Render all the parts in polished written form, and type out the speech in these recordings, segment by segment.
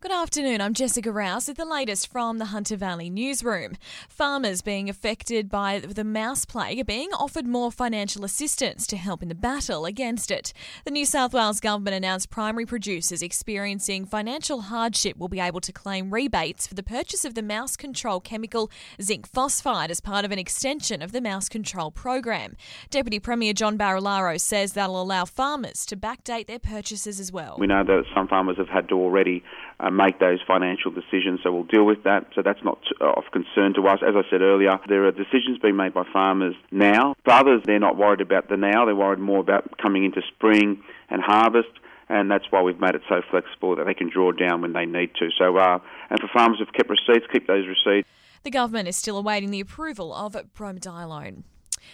Good afternoon, I'm Jessica Rouse with the latest from the Hunter Valley newsroom. Farmers being affected by the mouse plague are being offered more financial assistance to help in the battle against it. The New South Wales government announced primary producers experiencing financial hardship will be able to claim rebates for the purchase of the mouse control chemical zinc phosphide as part of an extension of the mouse control program. Deputy Premier John Barilaro says that'll allow farmers to backdate their purchases as well. We know that some farmers have had to already make those financial decisions, so we'll deal with that. So that's not of concern to us. As I said earlier, there are decisions being made by farmers now. For others, they're not worried about the now, they're worried more about coming into spring and harvest, and that's why we've made it so flexible that they can draw down when they need to. So, and for farmers who've kept receipts, keep those receipts. The government is still awaiting the approval of bromadiolone.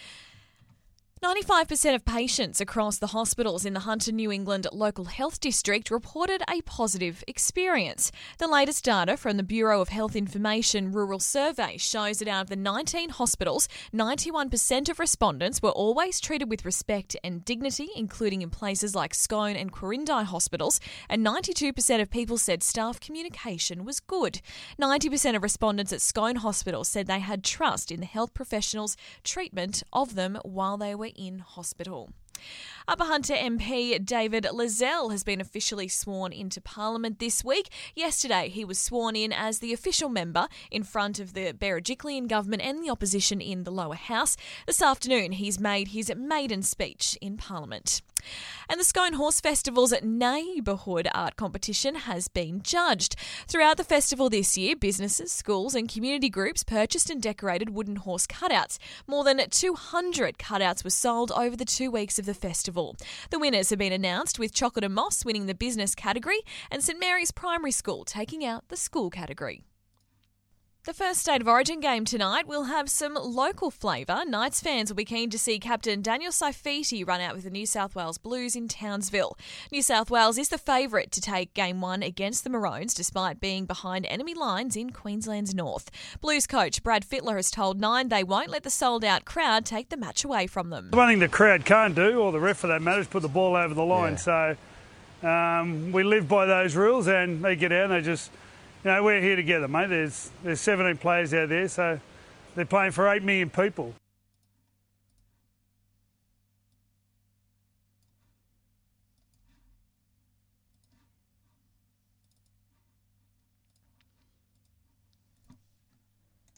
95% of patients across the hospitals in the Hunter New England Local Health District reported a positive experience. The latest data from the Bureau of Health Information Rural Survey shows that out of the 19 hospitals, 91% of respondents were always treated with respect and dignity, including in places like Scone and Quirindi hospitals, and 92% of people said staff communication was good. 90% of respondents at Scone Hospital said they had trust in the health professionals' treatment of them while they were in hospital. Upper Hunter MP David Lezelle has been officially sworn into Parliament this week. Yesterday, he was sworn in as the official member in front of the Berejiklian government and the opposition in the lower house. This afternoon, he's made his maiden speech in Parliament. And the Scone Horse Festival's Neighbourhood Art Competition has been judged. Throughout the festival this year, businesses, schools and community groups purchased and decorated wooden horse cutouts. More than 200 cutouts were sold over the 2 weeks of the festival. The winners have been announced, with Chocolate and Moss winning the business category and St Mary's Primary School taking out the school category. The first State of Origin game tonight will have some local flavour. Knights fans will be keen to see Captain Daniel Saifiti run out with the New South Wales Blues in Townsville. New South Wales is the favourite to take Game 1 against the Maroons, despite being behind enemy lines in Queensland's north. Blues coach Brad Fittler has told Nine they won't let the sold-out crowd take the match away from them. One thing the crowd can't do, or the ref for that matter, is put the ball over the line. Yeah. So we live by those rules, and they get out and they just... You know, we're here together, mate. There's 17 players out there, so they're playing for 8 million people.